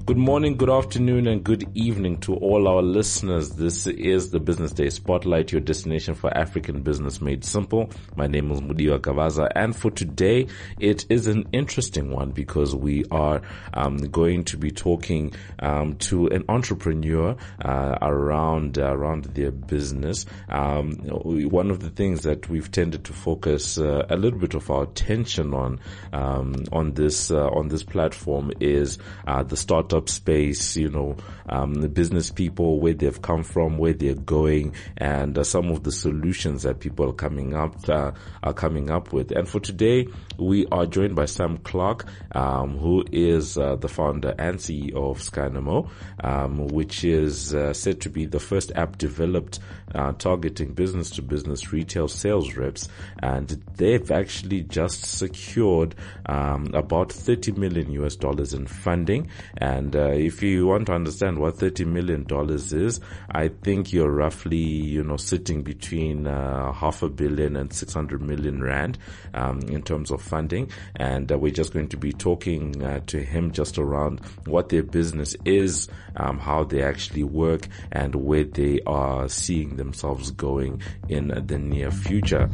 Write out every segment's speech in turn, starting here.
Good morning, good afternoon, and good evening to all our listeners. This is the Business Day Spotlight, your destination for African business made simple. My name is Mudiwa Gavaza, and for today, it is an interesting one because we are going to be talking to an entrepreneur around their business. One of the things that we've tended to focus a little bit of our attention on this platform is the startup space, the business people, where they've come from, where they're going, and some of the solutions that people are coming up with. And for today, we are joined by Sam Clark, who is the founder and CEO of Skynamo, which is said to be the first app developed targeting business-to-business retail sales reps, and they've actually just secured about $30 million in funding. And if you want to understand what $30 million is, I think you're roughly, sitting between $500 million and 600 million rand in terms of funding. And we're just going to be talking to him just around what their business is, how they actually work, and where they are seeing themselves going in the near future.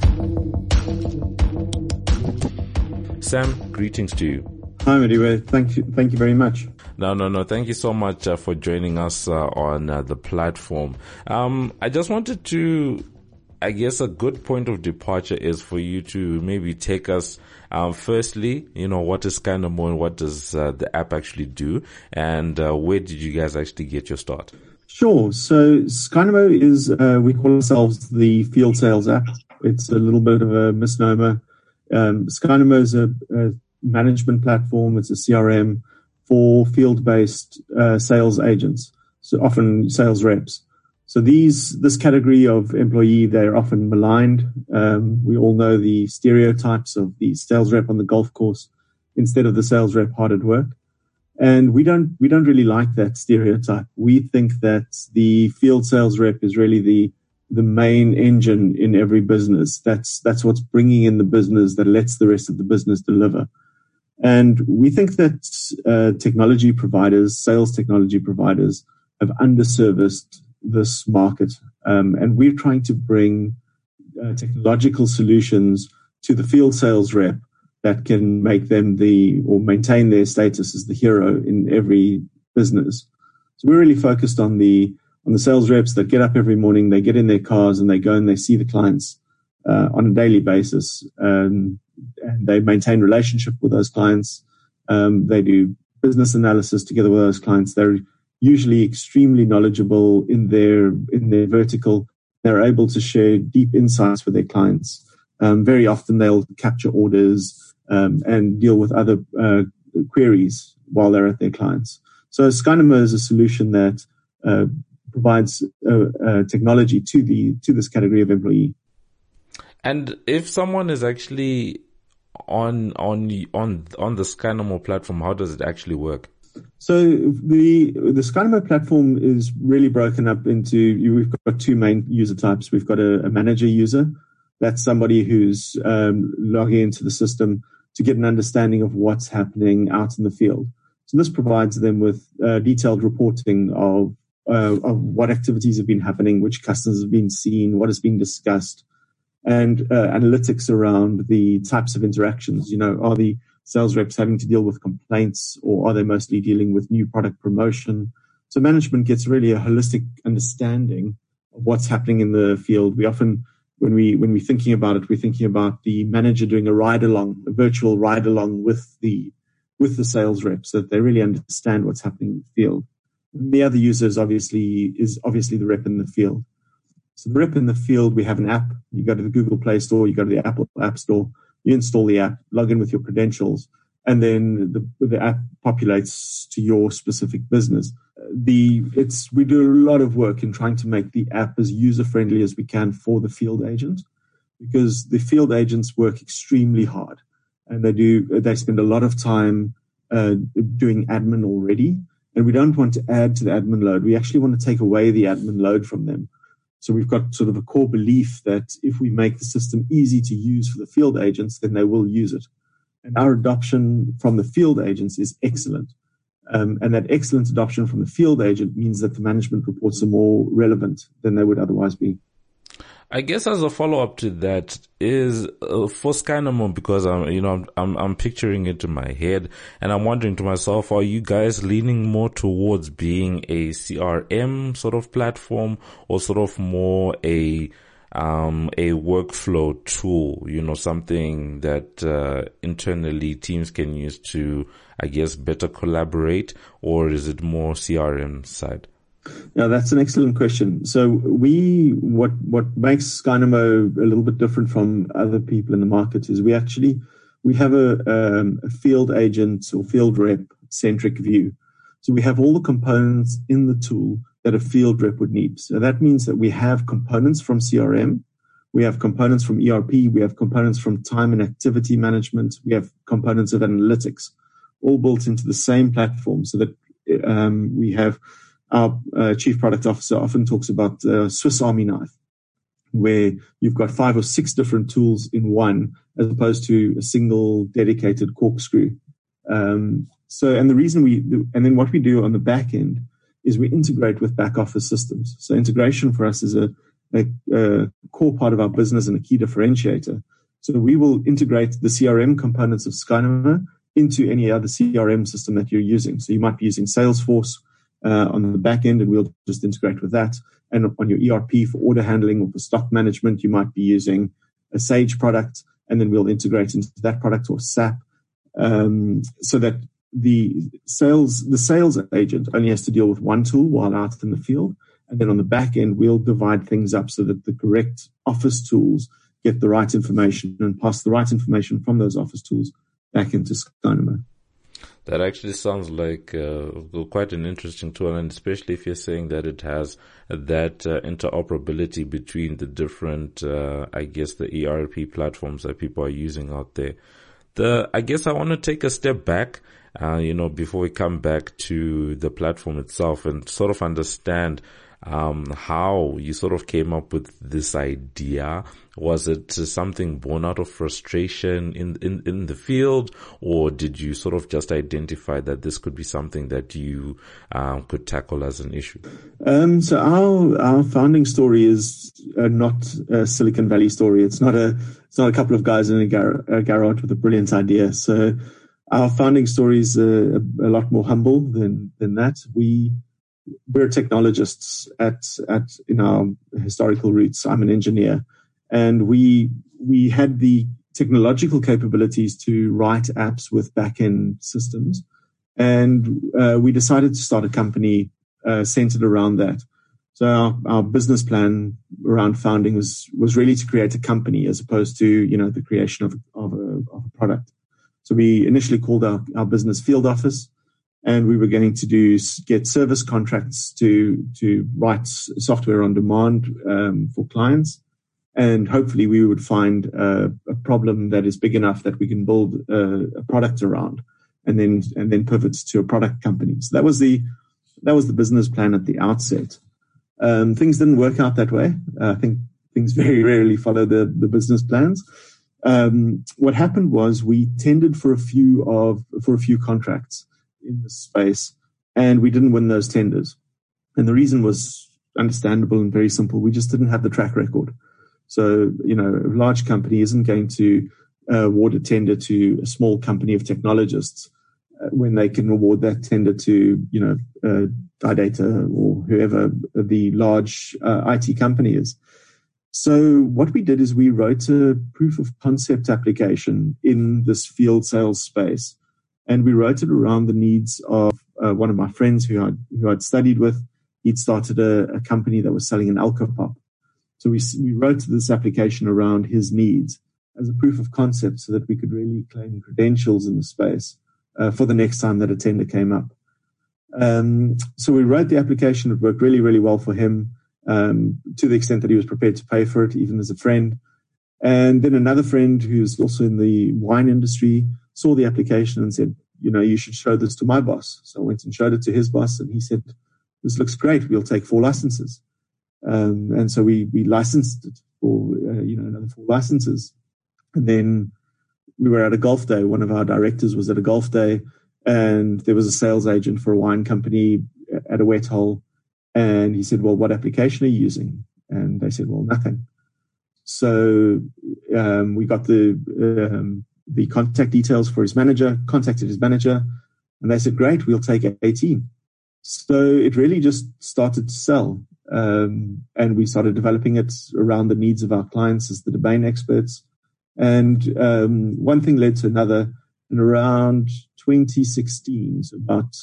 Sam, greetings to you. Hi, Mudiwa. Thank you very much. No. Thank you so much for joining us on the platform. I just wanted to, I guess a good point of departure is for you to maybe take us, firstly, what is Skynamo and what does the app actually do, and where did you guys actually get your start? Sure. So Skynamo is, we call ourselves the field sales app. It's a little bit of a misnomer. Skynamo is a management platform. It's a CRM for field-based sales agents, so often sales reps. So this category of employee, they're often maligned. We all know the stereotypes of the sales rep on the golf course instead of the sales rep hard at work. And we don't really like that stereotype. We think that the field sales rep is really the main engine in every business. That's what's bringing in the business that lets the rest of the business deliver. And we think that sales technology providers have underserviced this market. And we're trying to bring technological solutions to the field sales rep that can make them maintain their status as the hero in every business. So we're really focused on the sales reps that get up every morning, they get in their cars and they go and they see the clients on a daily basis. And they maintain relationship with those clients. They do business analysis together with those clients. They're usually extremely knowledgeable in their vertical. They're able to share deep insights with their clients. Very often they'll capture orders and deal with other queries while they're at their clients. So Skynamo is a solution that provides technology to this category of employee. And if someone is actually on the Skynamo platform, how does it actually work? So the Skynamo platform is really broken up into, we've got two main user types. We've got a manager user. That's somebody who's logging into the system to get an understanding of what's happening out in the field. So this provides them with detailed reporting of what activities have been happening, which customers have been seen, what has been discussed, and analytics around the types of interactions. Are the sales reps having to deal with complaints, or are they mostly dealing with new product promotion? So management gets really a holistic understanding of what's happening in the field. We often, when we're thinking about it, we're thinking about the manager doing a virtual ride along with the sales reps, so that they really understand what's happening in the field. And the other user is obviously the rep in the field. So the rep in the field, we have an app. You go to the Google Play Store, you go to the Apple App Store, you install the app, log in with your credentials, and then the app populates to your specific business. We do a lot of work in trying to make the app as user-friendly as we can for the field agent, because the field agents work extremely hard, and they spend a lot of time doing admin already, and we don't want to add to the admin load. We actually want to take away the admin load from them. So we've got sort of a core belief that if we make the system easy to use for the field agents, then they will use it. And our adoption from the field agents is excellent. And that excellent adoption from the field agent means that the management reports are more relevant than they would otherwise be. I guess as a follow-up to that is for Skynamo, because I'm picturing it in my head, and I'm wondering to myself, are you guys leaning more towards being a CRM sort of platform, or sort of more a workflow tool? Something that internally teams can use to, I guess, better collaborate, or is it more CRM side? Yeah, that's an excellent question. So what makes Skynamo a little bit different from other people in the market is we have a field agent or field rep centric view. So we have all the components in the tool that a field rep would need. So that means that we have components from CRM, we have components from ERP, we have components from time and activity management, we have components of analytics, all built into the same platform, so that we have. Our chief product officer often talks about Swiss Army knife, where you've got 5 or 6 different tools in one, as opposed to a single dedicated corkscrew. And then what we do on the back end is we integrate with back office systems. So integration for us is a core part of our business and a key differentiator. So we will integrate the CRM components of Skynamo into any other CRM system that you're using. So you might be using Salesforce on the back end, and we'll just integrate with that. And on your ERP for order handling or for stock management, you might be using a Sage product, and then we'll integrate into that product, or SAP, so that the sales agent only has to deal with one tool while out in the field. And then on the back end, we'll divide things up so that the correct office tools get the right information and pass the right information from those office tools back into Skynamo. That actually sounds like quite an interesting tool, and especially if you're saying that it has that interoperability between the different, I guess, the ERP platforms that people are using out there. I guess I want to take a step back, before we come back to the platform itself, and sort of understand how you sort of came up with this idea. Was it something born out of frustration in the field, or did you sort of just identify that this could be something that you could tackle as an issue? So our founding story is not a Silicon Valley story. It's not a couple of guys in a garage with a brilliant idea. So our founding story is a lot more humble than that. We're technologists in our historical roots. I'm an engineer, and we had the technological capabilities to write apps with back-end systems, and we decided to start a company centered around that. So our business plan around founding was really to create a company as opposed to the creation of a product. So we initially called our business Field Office. And we were going to get service contracts to write software on demand for clients, and hopefully we would find a problem that is big enough that we can build a product around, and then pivot to a product company. So that was the business plan at the outset. Things didn't work out that way. I think things very rarely follow the business plans. What happened was we tendered for a few contracts in this space, and we didn't win those tenders. And the reason was understandable and very simple. We just didn't have the track record. So, a large company isn't going to award a tender to a small company of technologists when they can award that tender to, Data or whoever the large IT company is. So what we did is we wrote a proof of concept application in this field sales space. And we wrote it around the needs of one of my friends who I'd studied with. He'd started a company that was selling an Alcopop. So we wrote this application around his needs as a proof of concept so that we could really claim credentials in the space for the next time that a tender came up. So we wrote the application. It worked really, really well for him, to the extent that he was prepared to pay for it, even as a friend. And then another friend who's also in the wine industry saw the application and said, you should show this to my boss. So I went and showed it to his boss, and he said, this looks great. We'll take 4 licenses. And so we licensed it for, another 4 licenses. And then we were at a golf day. One of our directors was at a golf day, And there was a sales agent for a wine company at a wet hole. And he said, well, what application are you using? And they said, well, nothing. So we got the contact details for his manager, contacted his manager, and they said, great, we'll take 18. So it really just started to sell. And we started developing it around the needs of our clients as the domain experts. And one thing led to another. And around 2016, so about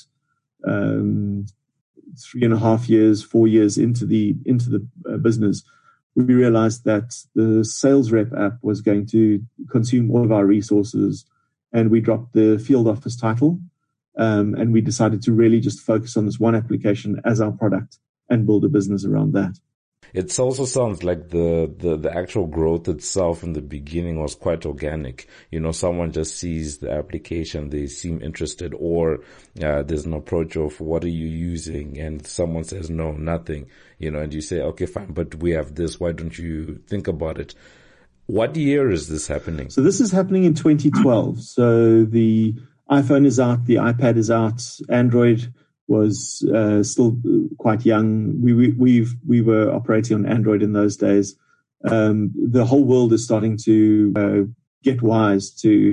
3.5 years, 4 years into the business, we realized that the sales rep app was going to consume all of our resources, and we dropped the field office title, and we decided to really just focus on this one application as our product and build a business around that. It also sounds like the actual growth itself in the beginning was quite organic. Someone just sees the application, they seem interested, or there's an approach of what are you using? And someone says, no, nothing, and you say, okay, fine, but we have this. Why don't you think about it? What year is this happening? So this is happening in 2012. So the iPhone is out, the iPad is out, Android was still quite young. We were operating on Android in those days. The whole world is starting to get wise to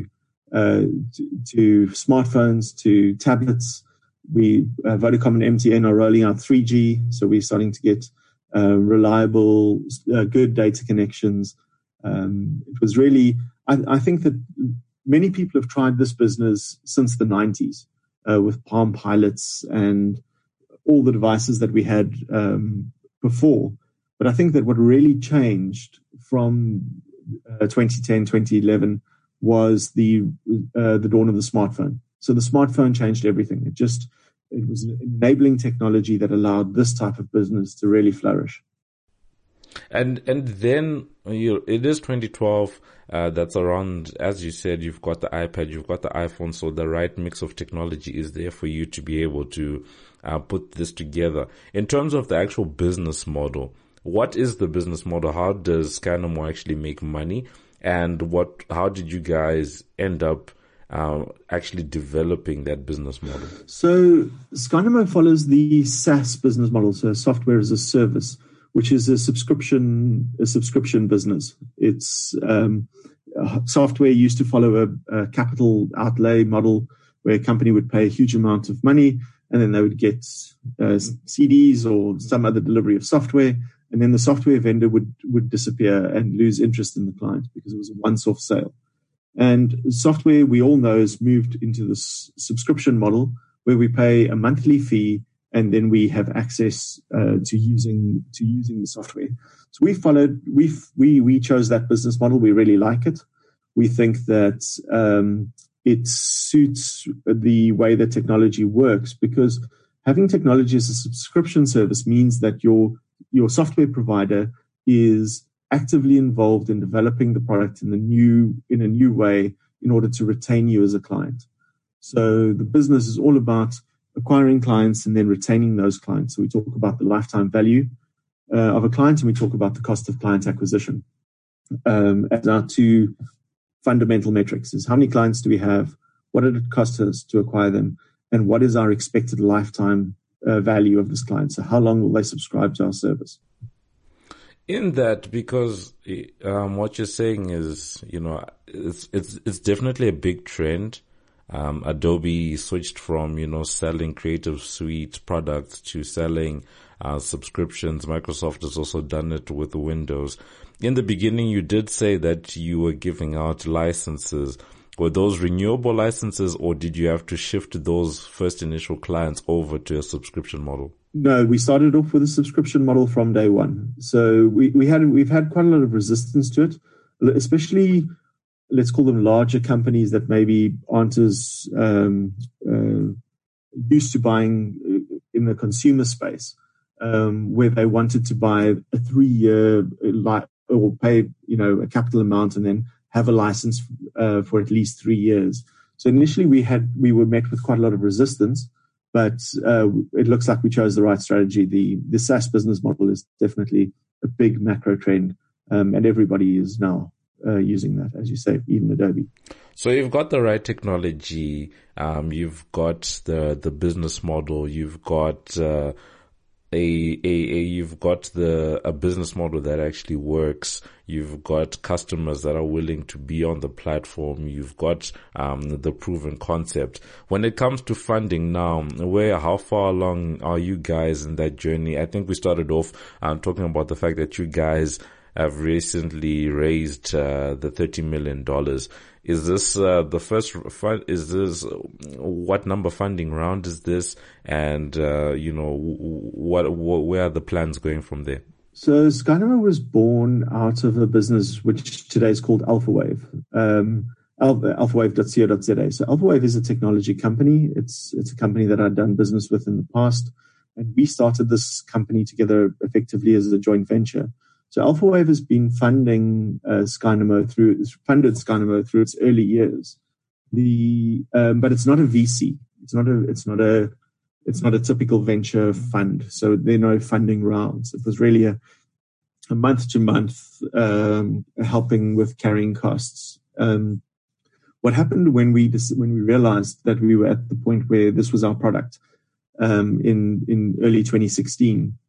smartphones, to tablets. Vodacom and MTN are rolling out 3G, so we're starting to get reliable, good data connections. It was really, I think that many people have tried this business since the 90s. With Palm Pilots and all the devices that we had before. But I think that what really changed from 2010, 2011 was the dawn of the smartphone. So the smartphone changed everything. It was an enabling technology that allowed this type of business to really flourish. And then it is 2012. That's around, as you said, you've got the iPad, you've got the iPhone, so the right mix of technology is there for you to be able to put this together. In terms of the actual business model, what is the business model? How does Skynamo actually make money? And how did you guys end up actually developing that business model? So Skynamo follows the SaaS business model, so software as a service, which is a subscription business. It's software used to follow a capital outlay model where a company would pay a huge amount of money and then they would get CDs or some other delivery of software, and then the software vendor would disappear and lose interest in the client because it was a once-off sale. And software, we all know, has moved into this subscription model where we pay a monthly fee and then we have access to using the software. So we chose that business model. We really like it. We think that it suits the way that technology works, because having technology as a subscription service means that your software provider is actively involved in developing the product in a new way in order to retain you as a client. So the business is all about acquiring clients and then retaining those clients. So we talk about the lifetime value of a client, and we talk about the cost of client acquisition. As our two fundamental metrics is how many clients do we have, what did it cost us to acquire them, and what is our expected lifetime value of this client? So how long will they subscribe to our service? In that, because what you're saying is, it's definitely a big trend. Adobe switched from, selling Creative Suite products to selling subscriptions. Microsoft has also done it with Windows. In the beginning, you did say that you were giving out licenses. Were those renewable licenses, or did you have to shift those first initial clients over to a subscription model? No, we started off with a subscription model from day one. So we've had quite a lot of resistance to it, especially, let's call them larger companies that maybe aren't as used to buying in the consumer space, where they wanted to buy a 3-year or pay a capital amount and then have a license for at least 3 years. So initially we were met with quite a lot of resistance, but it looks like we chose the right strategy. The SaaS business model is definitely a big macro trend, and everybody is now using that, as you say, even Adobe. So you've got the right technology, you've got the business model, you've got you've got a business model that actually works. You've got customers that are willing to be on the platform. You've got the proven concept. When it comes to funding now, how far along are you guys in that journey? I think we started off talking about the fact that you guys have recently raised the $30 million. Is this the first fund? Is this what number funding round is this? And where are the plans going from there? So Skynamo was born out of a business which today is called AlphaWave, alphawave.co.za. So AlphaWave is a technology company. It's a company that I'd done business with in the past, and we started this company together effectively as a joint venture. So AlphaWave has been funding Skynamo through its early years. But it's not a VC. It's not a typical venture fund. So there are no funding rounds. It was really a month to month helping with carrying costs. What happened when we realized that we were at the point where this was our product in early 2016.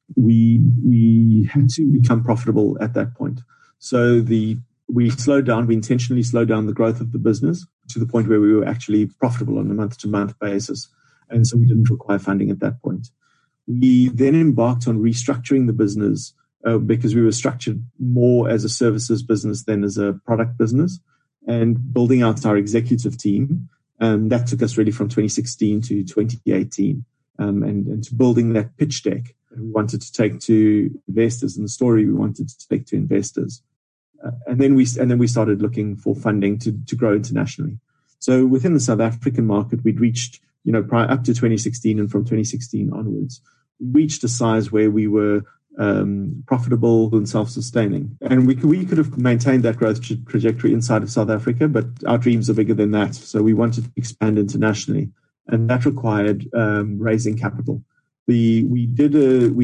We had to become profitable at that point. So we slowed down. We intentionally slowed down the growth of the business to the point where we were actually profitable on a month-to-month basis. And so we didn't require funding at that point. We then embarked on restructuring the business because we were structured more as a services business than as a product business, and building out our executive team. That took us really from 2016 to 2018, and to building that pitch deck we wanted to take to investors, and the story we wanted to take to investors. And then we started looking for funding to grow internationally. So within the South African market, we'd reached, up to 2016, and from 2016 onwards, we reached a size where we were profitable and self-sustaining. And we could have maintained that growth trajectory inside of South Africa, but our dreams are bigger than that. So we wanted to expand internationally, and that required raising capital. We did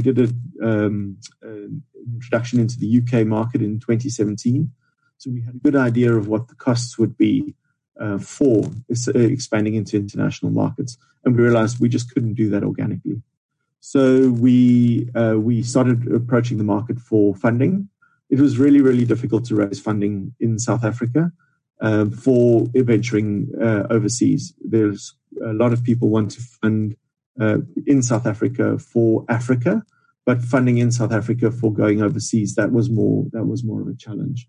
an introduction into the UK market in 2017. So we had a good idea of what the costs would be for expanding into international markets. And we realized we just couldn't do that organically. So we started approaching the market for funding. It was really, really difficult to raise funding in South Africa for venturing overseas. There's a lot of people want to fund in South Africa for Africa, but funding in South Africa for going overseas, that was more of a challenge.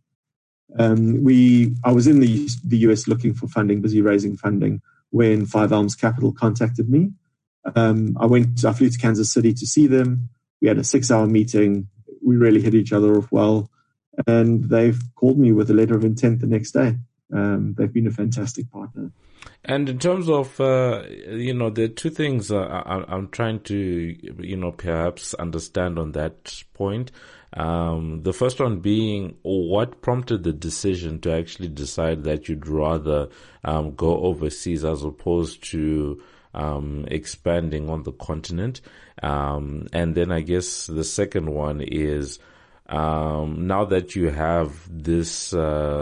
I was in the US looking for funding, busy raising funding, when Five Elms Capital contacted me. I flew to Kansas City to see them. We had a 6-hour meeting. We really hit each other off well, and they've called me with a letter of intent the next day. They've been a fantastic partner. And in terms of, there are two things I'm trying to, perhaps understand on that point. The first one being, what prompted the decision to actually decide that you'd rather go overseas as opposed to expanding on the continent? And then I guess the second one is, now that you have this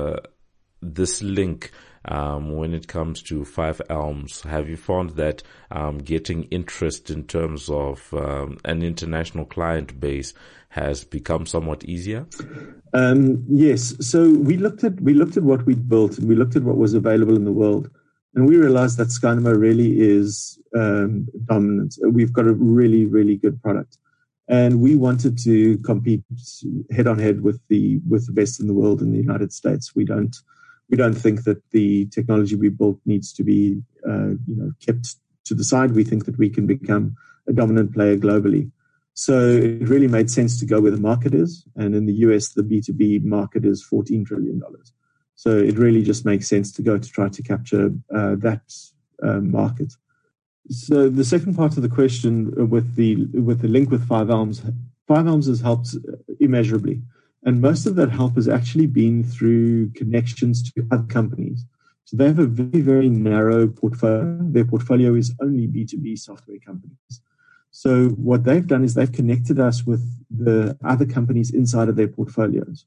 link, when it comes to Five Elms, have you found that getting interest in terms of an international client base has become somewhat easier? Yes. So we looked at what we'd built, and we looked at what was available in the world, and we realized that Skynamo really is dominant. We've got a really, really good product, and we wanted to compete head on head with the best in the world in the United States. We don't think that the technology we built needs to be, kept to the side. We think that we can become a dominant player globally. So it really made sense to go where the market is. And in the US, the B2B market is $14 trillion. So it really just makes sense to go to try to capture that market. So the second part of the question with the link with Five Elms has helped immeasurably. And most of that help has actually been through connections to other companies. So they have a very, very narrow portfolio. Their portfolio is only B2B software companies. So what they've done is they've connected us with the other companies inside of their portfolios.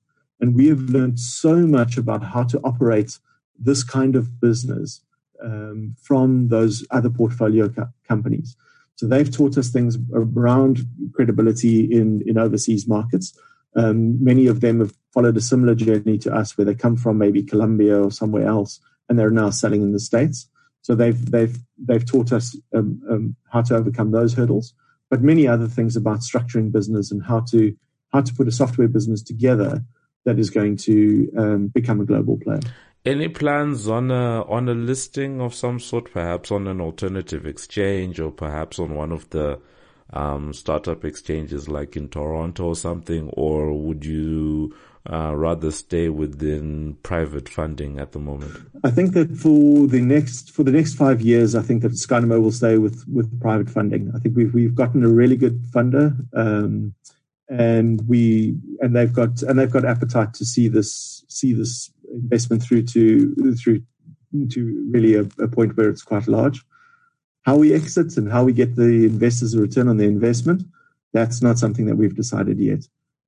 And we have learned so much about how to operate this kind of business from those other portfolio companies. So they've taught us things around credibility in overseas markets. Many of them have followed a similar journey to us, where they come from maybe Colombia or somewhere else, and they're now selling in the States. So they've taught us how to overcome those hurdles, but many other things about structuring business and how to put a software business together that is going to become a global player. Any plans on a listing of some sort, perhaps on an alternative exchange, or perhaps on one of the startup exchanges like in Toronto or something, or would you rather stay within private funding at the moment? I think that for the next 5 years, I think that Skynamo will stay with private funding. I think we've gotten a really good funder, and they've got appetite to see this investment through to really a point where it's quite large. How we exit and how we get the investors a return on their investment, that's not something that we've decided yet.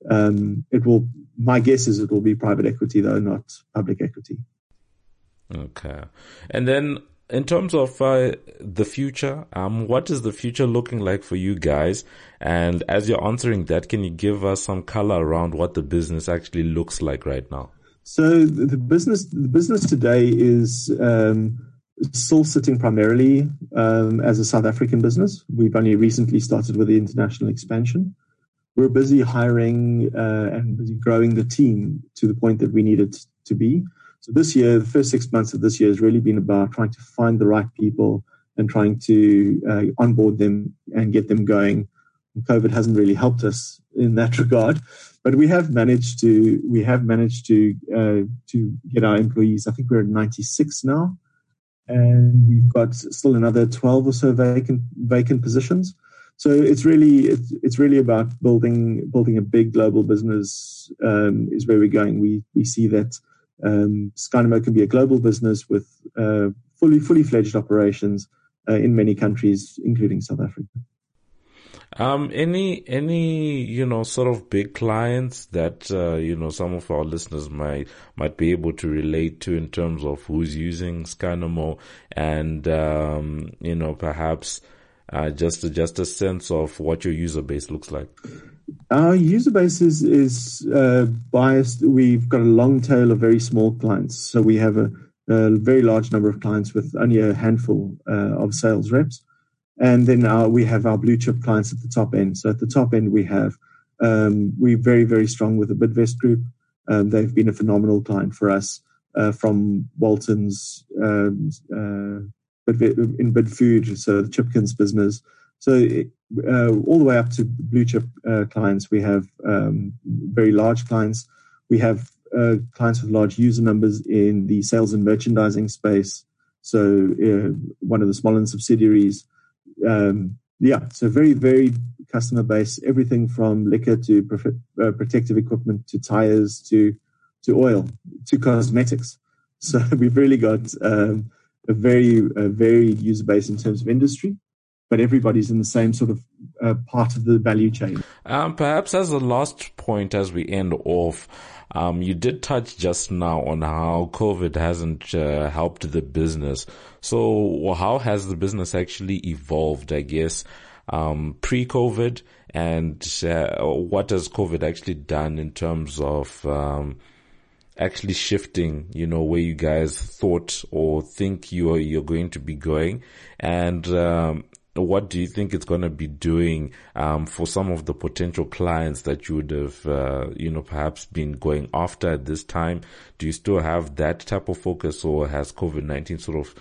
My guess is it will be private equity, though, not public equity. Okay. And then in terms of the future, what is the future looking like for you guys? And as you're answering that, can you give us some color around what the business actually looks like right now? So the business today is still sitting primarily as a South African business. We've only recently started with the international expansion. We're busy hiring and busy growing the team to the point that we need it to be. So this year, the first 6 months of this year has really been about trying to find the right people and trying to onboard them and get them going. COVID hasn't really helped us in that regard, but we have managed to get our employees. I think we're at 96 now, and we've got still another 12 or so vacant positions. So it's really about building a big global business is where we're going. We see that Skynamo can be a global business with fully fledged operations in many countries, including South Africa. Any sort of big clients that some of our listeners might be able to relate to in terms of who's using Skynamo, and perhaps just a sense of what your user base looks like? Our user base is biased. We've got a long tail of very small clients, so we have a very large number of clients with only a handful of sales reps. And then we have our blue chip clients at the top end. So at the top end, we're very, very strong with the Bidvest Group. They've been a phenomenal client for us, from Walton's in Bidfood, so the Chipkins business. So all the way up to blue chip clients, we have very large clients. We have clients with large user numbers in the sales and merchandising space. So one of the Smollan subsidiaries. So very, very customer base, everything from liquor to protective equipment to tires to oil to cosmetics. So we've really got a very varied user base in terms of industry, but everybody's in the same sort of part of the value chain. Perhaps as a last point, as we end off, you did touch just now on how COVID hasn't helped the business. So how has the business actually evolved, I guess, pre-COVID, and what has COVID actually done in terms of actually shifting, where you guys thought or think you're going to be going, and what do you think it's going to be doing for some of the potential clients that you would have, perhaps been going after at this time? Do you still have that type of focus, or has COVID-19 sort of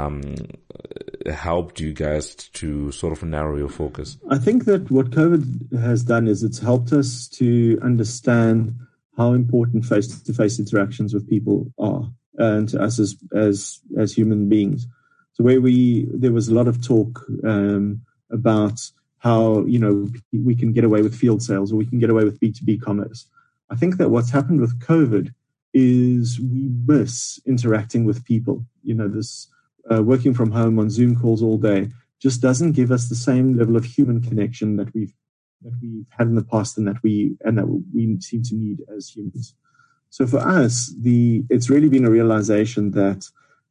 helped you guys to sort of narrow your focus? I think that what COVID has done is it's helped us to understand how important face-to-face interactions with people are, and to us as human beings. So there was a lot of talk about how, we can get away with field sales, or we can get away with B2B commerce. I think that what's happened with COVID is we miss interacting with people. This working from home on Zoom calls all day just doesn't give us the same level of human connection that we've had in the past, and that we seem to need as humans. So for us, it's really been a realization that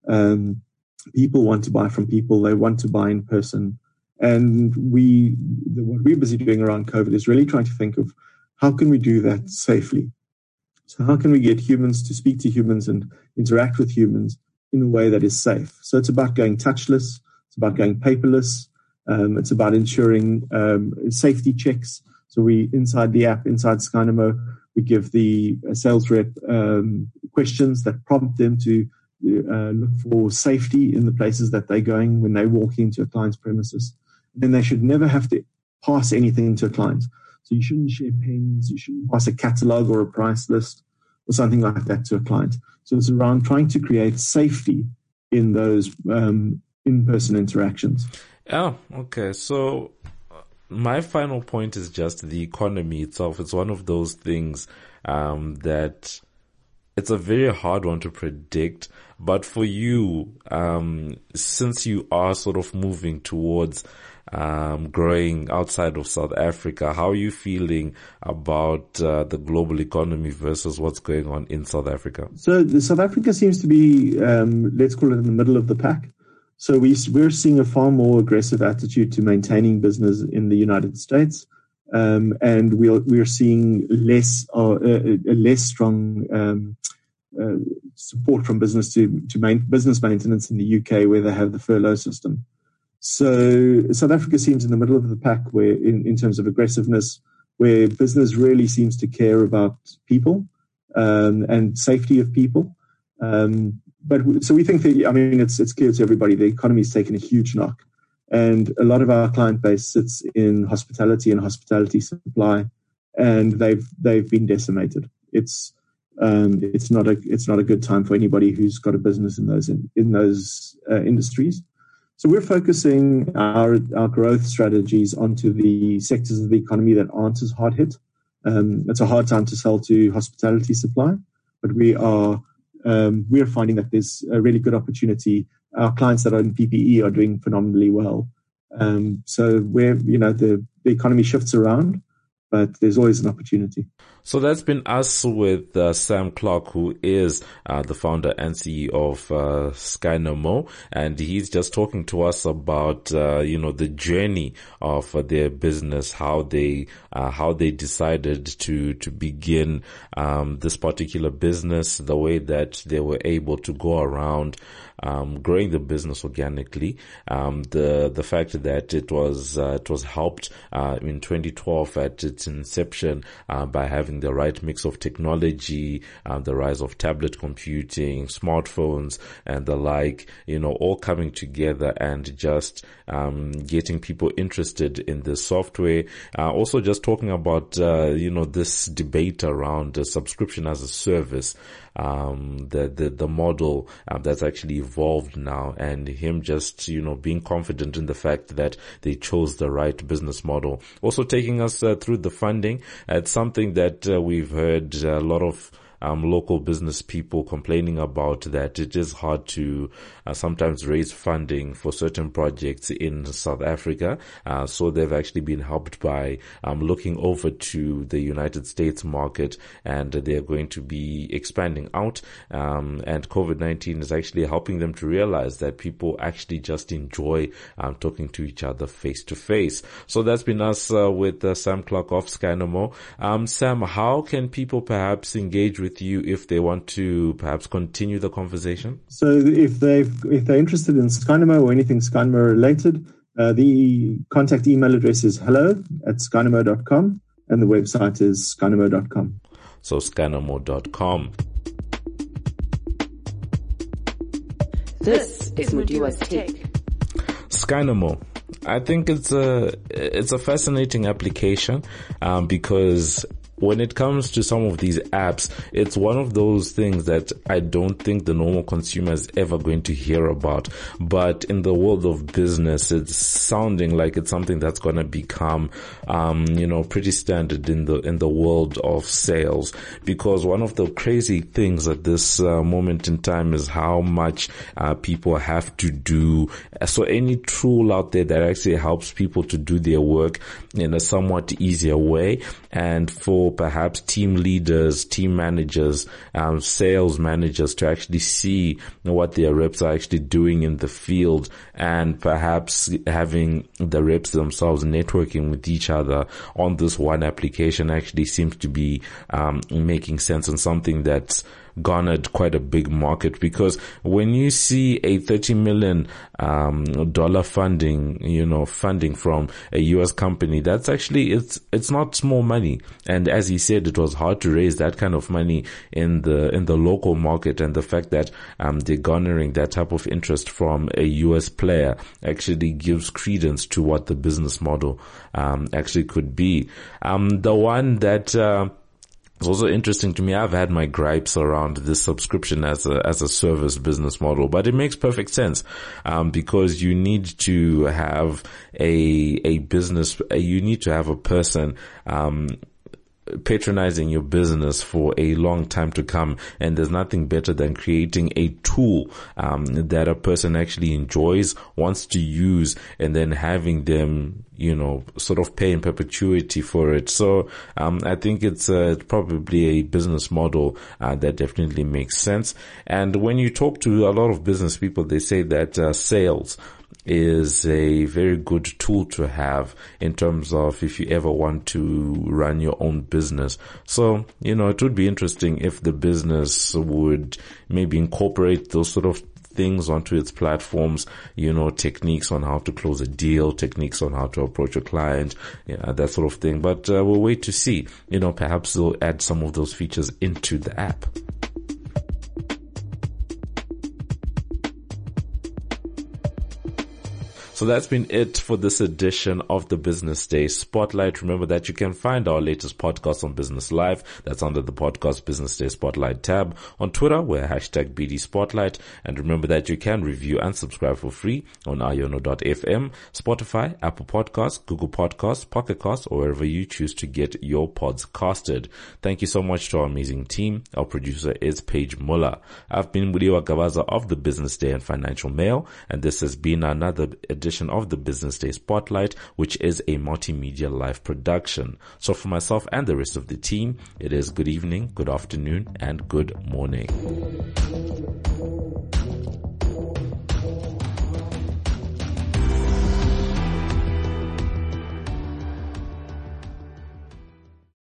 people want to buy from people. They want to buy in person. And what we're busy doing around COVID is really trying to think of how can we do that safely? So how can we get humans to speak to humans and interact with humans in a way that is safe? So it's about going touchless. It's about going paperless. It's about ensuring safety checks. So we, inside the app, inside Skynamo, we give the sales rep questions that prompt them to look for safety in the places that they're going when they walk into a client's premises. Then they should never have to pass anything to a client. So you shouldn't share pens, you shouldn't pass a catalog or a price list or something like that to a client. So it's around trying to create safety in those in-person interactions. Oh, okay. So my final point is just the economy itself. It's one of those things that it's a very hard one to predict. But for you, since you are sort of moving towards growing outside of South Africa, how are you feeling about the global economy versus what's going on in South Africa? So South Africa seems to be, let's call it in the middle of the pack. So we're seeing a far more aggressive attitude to maintaining business in the United States, and we're seeing a less strong support from business to business maintenance in the UK, where they have the furlough system. So South Africa seems in the middle of the pack, where in terms of aggressiveness, where business really seems to care about people and safety of people. So we think that, it's clear to everybody the economy's taken a huge knock, and a lot of our client base sits in hospitality and hospitality supply, and they've been decimated. It's not a good time for anybody who's got a business in those industries. So we're focusing our growth strategies onto the sectors of the economy that aren't as hard hit. It's a hard time to sell to hospitality supply, but we're finding that there's a really good opportunity. Our clients that are in PPE are doing phenomenally well. So the economy shifts around, but there's always an opportunity. So that's been us with Sam Clark, who is the founder and CEO of Skynamo, and he's just talking to us about the journey of their business, how they decided to begin this particular business, the way that they were able to go around growing the business organically, the fact that it was helped in 2012 at its inception by having the right mix of technology, the rise of tablet computing, smartphones, and the like, all coming together and just getting people interested in the software. Also just talking about this debate around subscription as a service, the model that's actually evolved now, and him just being confident in the fact that they chose the right business model. Also taking us through the funding. It's something that we've heard a lot of local business people complaining about, that it is hard to sometimes raise funding for certain projects in South Africa. So they've actually been helped by looking over to the United States market, and they're going to be expanding out. And COVID-19 is actually helping them to realize that people actually just enjoy talking to each other face to face. So that's been us with Sam Clark of Skynamo. Sam, how can people perhaps engage with you if they want to perhaps continue the conversation? So if they're interested in Skynamo or anything Skynamo related, the contact email address is hello@skynamo.com, and the website is skynamo.com. So skynamo.com. This is Mudiwa's Take. Skynamo. I think it's a fascinating application because when it comes to some of these apps, it's one of those things that I don't think the normal consumer is ever going to hear about. But in the world of business, it's sounding like it's something that's going to become, pretty standard in the world of sales. Because one of the crazy things at this moment in time is how much people have to do. So any tool out there that actually helps people to do their work in a somewhat easier way, and for for perhaps team leaders, team managers, sales managers to actually see what their reps are actually doing in the field, and perhaps having the reps themselves networking with each other on this one application actually seems to be making sense, and something that's garnered quite a big market, because when you see a $30 million funding from a US company, that's actually, it's not small money. And as he said, it was hard to raise that kind of money in the local market, and the fact that they're garnering that type of interest from a US player actually gives credence to what the business model actually could be. The one that it's also interesting to me, I've had my gripes around this subscription as a service business model, but it makes perfect sense, because you need to have a business, you need to have a person, patronizing your business for a long time to come, and there's nothing better than creating a tool that a person actually enjoys, wants to use, and then having them sort of pay in perpetuity for it. So I think it's probably a business model that definitely makes sense. And when you talk to a lot of business people, they say that sales is a very good tool to have in terms of if you ever want to run your own business. So, it would be interesting if the business would maybe incorporate those sort of things onto its platforms, techniques on how to close a deal, techniques on how to approach a client, that sort of thing. But we'll wait to see. Perhaps they'll add some of those features into the app. So that's been it for this edition of the Business Day Spotlight. Remember that you can find our latest podcast on Business Live. That's under the podcast Business Day Spotlight tab. On Twitter, we're #BD Spotlight. And remember that you can review and subscribe for free on iono.fm, Spotify, Apple Podcasts, Google Podcasts, Pocket Casts, or wherever you choose to get your pods casted. Thank you so much to our amazing team. Our producer is Paige Muller. I've been Mudiwa Gavaza of the Business Day and Financial Mail, and this has been another edition of the Business Day Spotlight, which is a multimedia live production. So for myself and the rest of the team, it is good evening, good afternoon, and good morning.